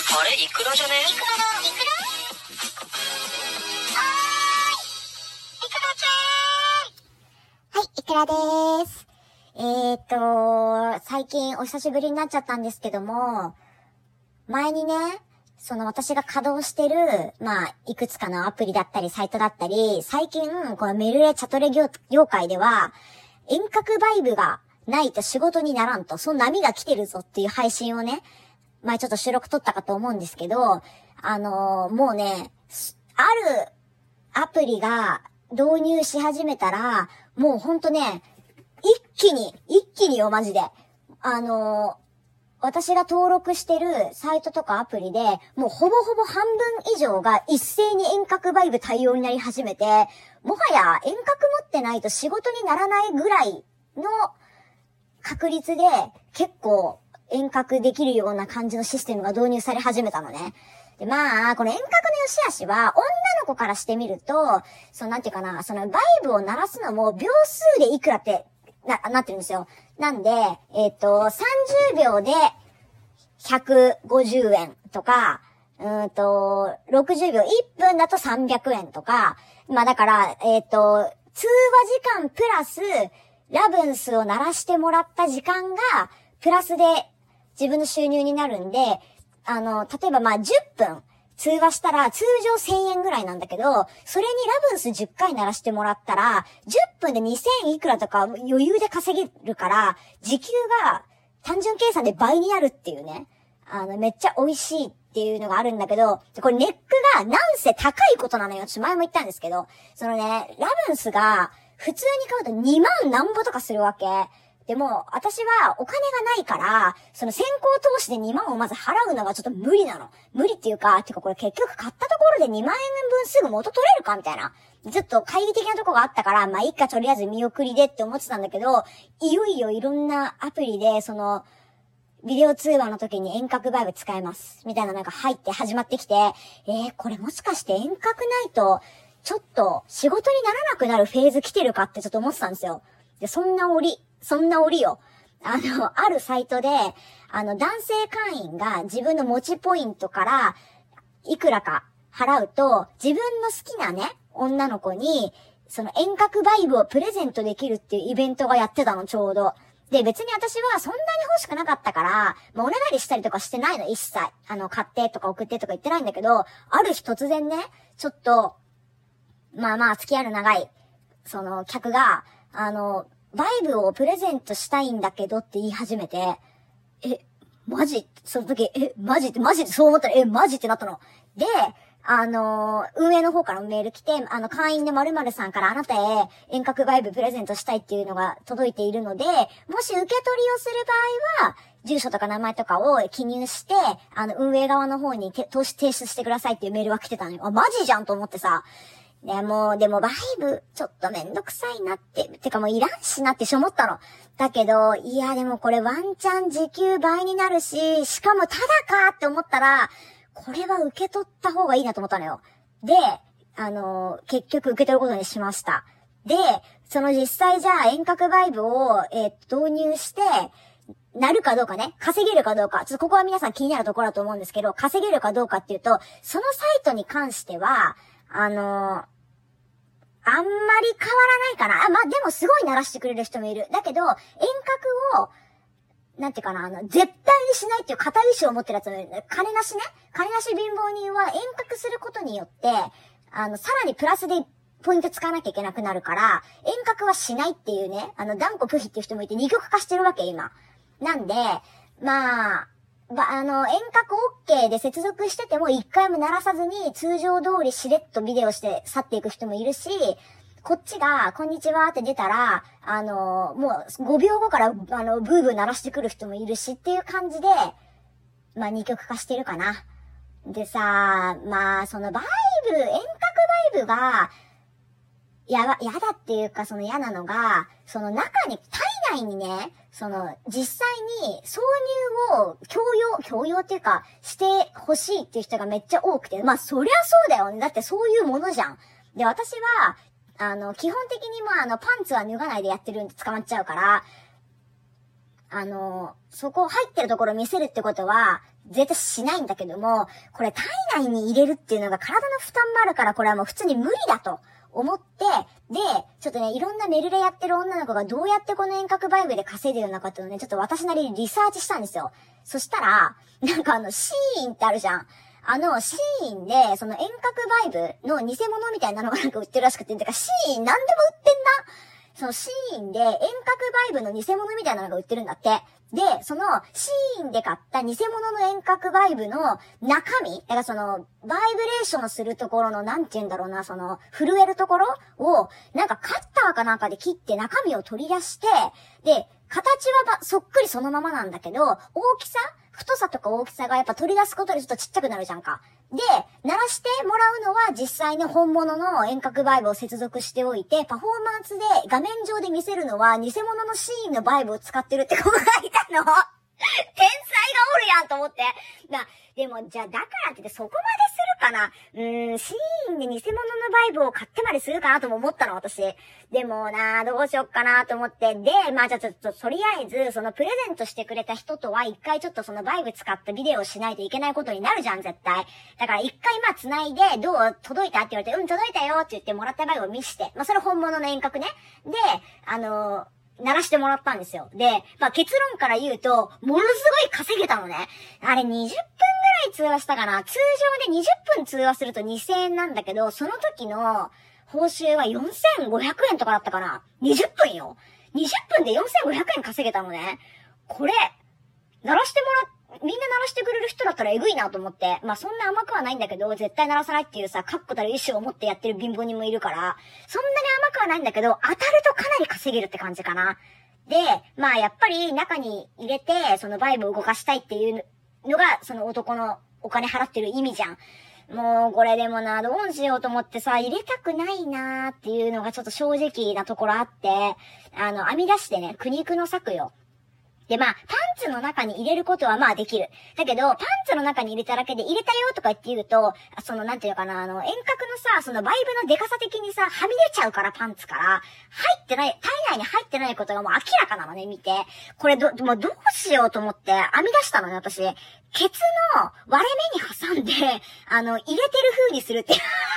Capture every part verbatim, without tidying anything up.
あれイクラじゃね？イクラだ。イクラ？ はい、いくらでーす。えーっと、最近お久しぶりになっちゃったんですけども、前にね、その私が稼働してる、まあ、いくつかのアプリだったり、サイトだったり、最近、このメルレチャトレ業、業界では、遠隔バイブがないと仕事にならんと、その波が来てるぞっていう配信をね、前ちょっと収録撮ったかと思うんですけど、あのー、もうね、あるアプリが導入し始めたら、もうほんとね、一気に、一気によ、マジで。あのー、私が登録してるサイトとかアプリで、もうほぼほぼ半分以上が一斉に遠隔バイブ対応になり始めて、もはや遠隔持ってないと仕事にならないぐらいの確率で結構遠隔できるような感じのシステムが導入され始めたのね。で、まあ、この遠隔の良し悪しは、女の子からしてみると、そのなんていうかな、そのバイブを鳴らすのも秒数でいくらってな、なってるんですよ。なんで、えっと、さんじゅうびょうでひゃくごじゅうえんとか、うーんと、ろくじゅうびょう、いっぷんだとさんびゃくえんとか、まあだから、えっと、通話時間プラス、ラブンスを鳴らしてもらった時間が、プラスで自分の収入になるんで、あの、例えばまあじゅっぷん通話したら通常せんえんぐらいなんだけど、それにラブンスじゅっかい鳴らしてもらったら、じゅっぷんでにせんいくらとか余裕で稼げるから、時給が単純計算で倍になるっていうね。あの、めっちゃ美味しいっていうのがあるんだけど、これネックがなんせ高いことなのよ。私前も言ったんですけど、そのね、ラブンスが普通に買うとにまんなんぼとかするわけ。でも、私はお金がないから、その先行投資でにまんをまず払うのがちょっと無理なの。無理っていうか、てかこれ結局買ったところでにまんえんぶんすぐ元取れるかみたいな。ちょっと懐疑的なとこがあったから、まあいいかとりあえず見送りでって思ってたんだけど、いよいよいろんなアプリで、その、ビデオ通話の時に遠隔バイブ使えます。みたいななんか入って始まってきて、えー、これもしかして遠隔ないと、ちょっと仕事にならなくなるフェーズ来てるかってちょっと思ってたんですよ。で、そんな折、そんな折よ。あの、あるサイトで、あの、男性会員が自分の持ちポイントから、いくらか払うと、自分の好きなね、女の子に、その遠隔バイブをプレゼントできるっていうイベントがやってたの、ちょうど。で、別に私はそんなに欲しくなかったから、もうお願いしたりとかしてないの、一切。あの、買ってとか送ってとか言ってないんだけど、ある日突然ね、ちょっと、まあまあ、付き合いの長い、その、客が、あの、バイブをプレゼントしたいんだけどって言い始めて、え、マジその時、え、マジって、マジってそう思ったら、え、マジってなったの。で、あのー、運営の方からメール来て、あの、会員で〇〇さんからあなたへ遠隔バイブプレゼントしたいっていうのが届いているので、もし受け取りをする場合は、住所とか名前とかを記入して、あの、運営側の方に投資提出してくださいっていうメールが来てたのよ。あ、マジじゃんと思ってさ。でも、でもバイブ、ちょっとめんどくさいなって、てかもういらんしなって思ったの。だけど、いやでもこれワンチャン時給倍になるし、しかもタダかって思ったら、これは受け取った方がいいなと思ったのよ。で、あのー、結局受け取ることにしました。で、その実際じゃあ遠隔バイブを、えー、導入して、なるかどうかね、稼げるかどうか、ちょっとここは皆さん気になるところだと思うんですけど、稼げるかどうかっていうと、そのサイトに関しては、あのー、あんまり変わらないかな。あ、まあ、でもすごい鳴らしてくれる人もいる。だけど、遠隔を、なんていうかな、あの、絶対にしないっていう固い意志を持ってるやつもいる。金なしね。金なし貧乏人は遠隔することによって、あの、さらにプラスでポイント使わなきゃいけなくなるから、遠隔はしないっていうね、あの、断固拒否っていう人もいて二極化してるわけ、今。なんで、まあ、ば、あの、遠隔 OK で接続してても一回も鳴らさずに通常通りしれっとビデオして去っていく人もいるし、こっちが、こんにちはって出たら、あの、もうごびょうごから、あの、ブーブー鳴らしてくる人もいるしっていう感じで、まあ二極化してるかな。でさ、まあ、そのバイブ、遠隔バイブが、やば、やだっていうか、その嫌なのが、その中に、体内にね、その、実際に挿入を強要、強要っていうか、してほしいっていう人がめっちゃ多くて、まあ、そりゃそうだよね。だってそういうものじゃん。で、私は、あの、基本的にまあ、あの、パンツは脱がないでやってるんで捕まっちゃうから、 あの、そこ入ってるところ見せるってことは、絶対しないんだけども、これ体内に入れるっていうのが体の負担もあるから、これはもう普通に無理だと思って、で、ちょっとね、いろんなメルレやってる女の子がどうやってこの遠隔バイブで稼いでるのかっていうのをね、ちょっと私なりにリサーチしたんですよ。そしたら、なんかあの、シーインってあるじゃん。あの、シーインで、その遠隔バイブの偽物みたいなのがなんか売ってるらしくて、てかシーインなんでも売ってんな。そのシーインで遠隔バイブの偽物みたいなのが売ってるんだって。で、そのシーインで買った偽物の遠隔バイブの中身、だからそのバイブレーションするところのなんて言うんだろうな、その震えるところをなんかカッターかなんかで切って中身を取り出して、で、形はそっくりそのままなんだけど、大きさ太さとか大きさがやっぱ取り出すことでちょっとちっちゃくなるじゃんか。で、鳴らしてもらうのは実際に本物の遠隔バイブを接続しておいて、パフォーマンスで画面上で見せるのは偽物のシーンのバイブを使ってるって子がいたの。天才がおるやんと思って。だでも、じゃあ、だからって言ってそこまでするかなうーん、シーンで偽物のバイブを買ってまでするかなとも思ったの、私。でもなどうしよっかなと思って。で、まあじゃあちょっと、とりあえず、そのプレゼントしてくれた人とは一回ちょっとそのバイブ使ったビデオをしないといけないことになるじゃん、絶対。だから一回まあ繋いで、どう届いたって言われて、うん、届いたよって言ってもらったバイブを見して。まあそれ本物の遠隔ね。で、あのー、鳴らしてもらったんですよ。で、まあ結論から言うと、ものすごい稼げたのね。あれにじゅっぷんぐらい通話したかな。通常でにじゅっぷん通話するとにせんえんなんだけど、その時の報酬はよんせんごひゃくえんとかだったかな。にじゅっぷんよ。にじゅっぷんでよんせんごひゃくえん稼げたのね。これ、鳴らしてもらっみんな鳴らしてくれる人だったらエグいなと思って。まあそんな甘くはないんだけど、絶対鳴らさないっていうさ、確固たる意志を持ってやってる貧乏人もいるから、そんなに甘くはないんだけど、当たるとかなり稼げるって感じかな。で、まあやっぱり中に入れて、そのバイブを動かしたいっていうのが、その男のお金払ってる意味じゃん。もうこれでもな、どうしようと思ってさ、入れたくないなーっていうのがちょっと正直なところあって、あの、編み出してね、苦肉の策よ。で、まあ、パンツの中に入れることはまあできる。だけど、パンツの中に入れただけで入れたよとか言って言うと、その、なんていうのかな、あの、遠隔のさ、そのバイブのデカさ的にさ、はみ出ちゃうからパンツから、入ってない、体内に入ってないことがもう明らかなのね、見て。これど、もうどうしようと思って編み出したのね、私。ケツの割れ目に挟んで、あの、入れてる風にするって。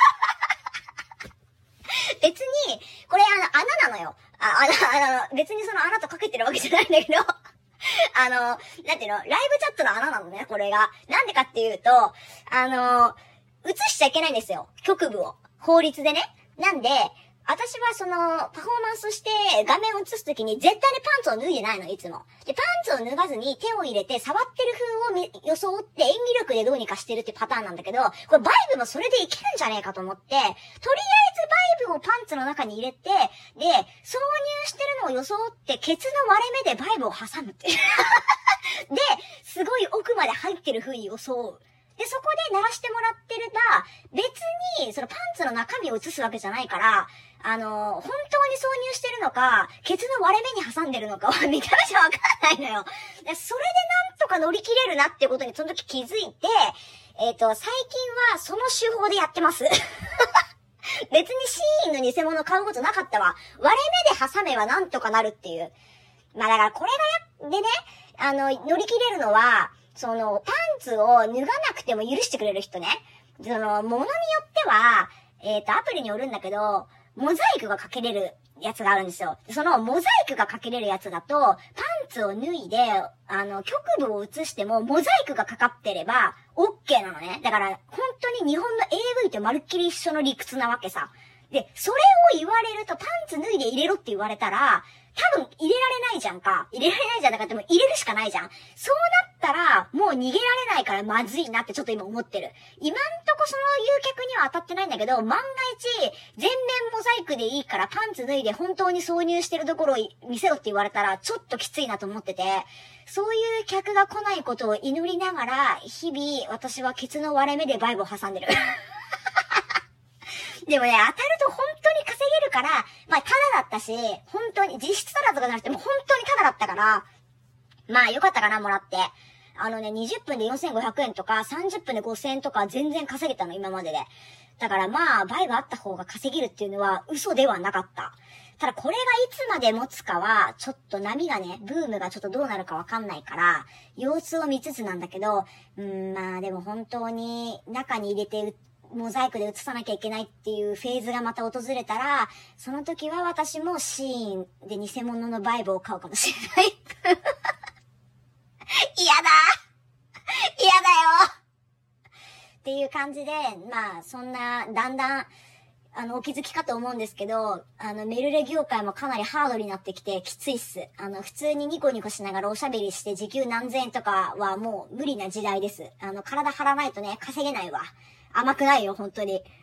別に、これあの、穴なのよ。あ、穴、あの、別にその穴とかけてるわけじゃないんだけど。あの、なんていうの、ライブチャットの穴なのね、これが。なんでかっていうと、あの、映しちゃいけないんですよ。局部を。法律でね。なんで、私はその、パフォーマンスして画面を映すときに絶対にパンツを脱いでないの、いつも。で、パンツを脱がずに手を入れて触ってる風を装って演技力でどうにかしてるってパターンなんだけど、これバイブもそれでいけるんじゃねえかと思って、とりあえずバイブをパンツの中に入れて、で、挿入してるのを装ってケツの割れ目でバイブを挟むって。で、すごい奥まで入ってる風に装う。で、そこで鳴らしてもらってるが、別に、そのパンツの中身を映すわけじゃないから、あの、本当に挿入してるのか、ケツの割れ目に挟んでるのかは見た目じゃわかんないのよ。でそれでなんとか乗り切れるなっていうことにその時気づいて、えっと、最近はその手法でやってます。別にシーインの偽物買うことなかったわ。割れ目で挟めばなんとかなるっていう。まあだからこれがや、でね、あの、乗り切れるのは、その、パンツを脱がなくても許してくれる人ね。その、ものによっては、えっと、アプリによるんだけど、モザイクがかけれるやつがあるんですよ。その、モザイクがかけれるやつだと、パンツを脱いで、あの、局部を映しても、モザイクがかかってれば、OK なのね。だから、本当に日本の エーブイ とまるっきり一緒の理屈なわけさ。で、それを言われると、パンツ脱いで入れろって言われたら、多分入れられないじゃんか。入れられないじゃん。だからでも入れるしかないじゃん。そうなったら、もう逃げられないからまずいなってちょっと今思ってる。今んとこその誘客には当たってないんだけど、万が一、全面モザイクでいいからパンツ脱いで本当に挿入してるところを見せろって言われたら、ちょっときついなと思ってて、そういう客が来ないことを祈りながら、日々私はケツの割れ目でバイブを挟んでる。でもね、当たると本当に稼げるから、まあ、ただだったし、本当に、実質ただとかじゃなくても本当にただだったから、まあ、よかったかな、もらって。あのね、にじゅっぷんでよんせんごひゃくえんとか、さんじゅっぷんでごせんえんとか全然稼げたの、今までで。だからまあ、バイブあった方が稼げるっていうのは嘘ではなかった。 ただこれがいつまで持つかは、ちょっと波がね、ブームがちょっとどうなるかわかんないから、様子を見つつなんだけど、うん、まあでも本当に中に入れてモザイクで映さなきゃいけないっていうフェーズがまた訪れたら、その時は私もシーンで偽物のバイブを買うかもしれない。嫌だ嫌だよっていう感じで、まあそんな、だんだん、あの、お気づきかと思うんですけど、あの、メルレ業界もかなりハードになってきてきついっす。あの、普通にニコニコしながらおしゃべりして時給何千円とかはもう無理な時代です。あの、体張らないとね、稼げないわ。甘くないよ、本当に。